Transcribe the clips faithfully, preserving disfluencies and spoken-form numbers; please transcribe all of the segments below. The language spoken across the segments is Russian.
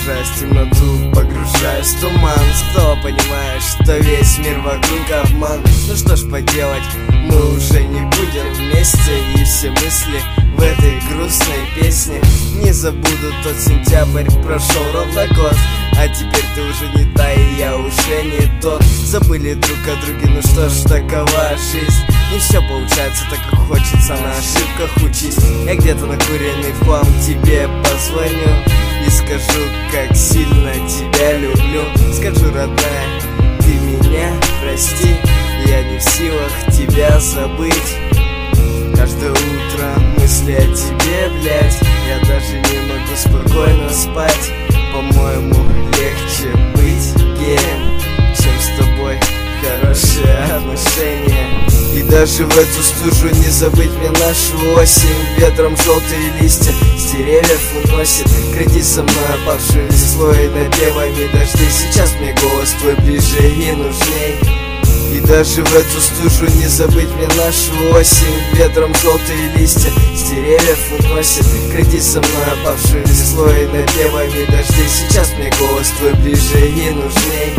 дрожась в темноту, погружаюсь в туман. Снова понимаешь, что весь мир вокруг обман. Ну что ж поделать, мы уже не будем вместе. И все мысли в этой грустной песне не забуду тот сентябрь, прошел ровно год. А теперь ты уже не та, и я уже не тот. Забыли друг о друге, ну что ж, такова жизнь. Не все получается так, как хочется, на ошибках учись. Я где-то накуренный флам тебе позвоню и скажу, как сильно тебя люблю. Скажу, родная, ты меня прости, я не в силах тебя забыть. Каждое утро мысли о тебе, блядь, я даже не могу спокойно спать. По-моему, легче быть геем, чем с тобой хорошие отношения. И даже в эту стужу не забыть мне нашу осень. Ветром желтые листья с деревьев уносит. Кради со мной опавшую листвой напевами дождей. Сейчас мне голос твой ближе и нужней. И даже в эту стужу не забыть мне нашу осень. Ветром желтые листья с деревьев уносит. Кради со мной опавшую листвой напевами дождей. Сейчас мне голос твой ближе и нужней.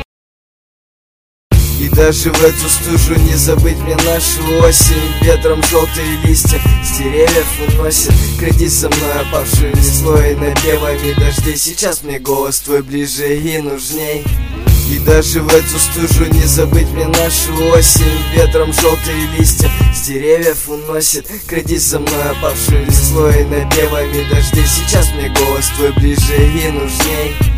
И даже в эту стужу не забыть мне нашу осень. Ветром желтые листья с деревьев уносит. Кради со мной опавшую листвой напевами дождей. Сейчас мне голос твой ближе и нужней. И даже в эту стужу не забыть мне нашу осень. Ветром желтые листья с деревьев уносит. Кради со мной опавшую листвой напевами дождей. Сейчас мне голос твой ближе и нужней.